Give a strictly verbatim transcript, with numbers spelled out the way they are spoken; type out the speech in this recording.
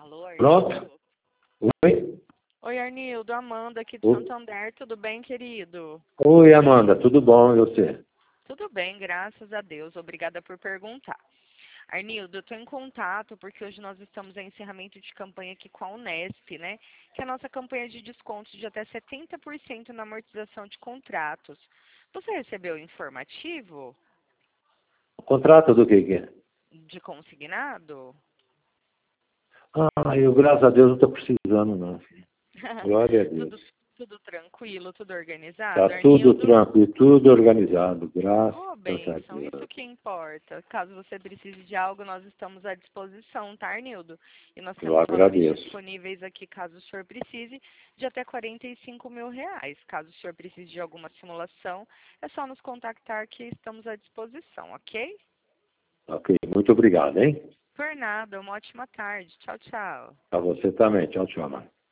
Alô, Arnildo? Pronto? Oi? Oi, Arnildo, Amanda aqui de Oi. Santander, tudo bem, querido? Oi, Amanda, tudo bom e você? Tudo bem, graças a Deus, obrigada por perguntar. Arnildo, eu estou em contato porque hoje nós estamos em encerramento de campanha aqui com a Unesp, né? Que é a nossa campanha de descontos de até setenta por cento na amortização de contratos. Você recebeu o informativo O contrato do que que é? de consignado? Ah, eu, graças a Deus, não estou precisando, não, filho. Glória a tudo, Deus. tudo tranquilo, tudo organizado, Está tudo Arnildo? tranquilo, tudo organizado, graças Oh, a bênção, isso Deus. que importa. Caso você precise de algo, nós estamos à disposição, tá, Arnildo? E nós Eu temos valores agradeço. disponíveis aqui, caso o senhor precise, de até quarenta e cinco mil reais. Caso o senhor precise de alguma simulação, é só nos contactar que estamos à disposição, ok? Ok, muito obrigado, hein? Por nada, uma ótima tarde. Tchau, tchau. A você também. Tchau, tchau, mano.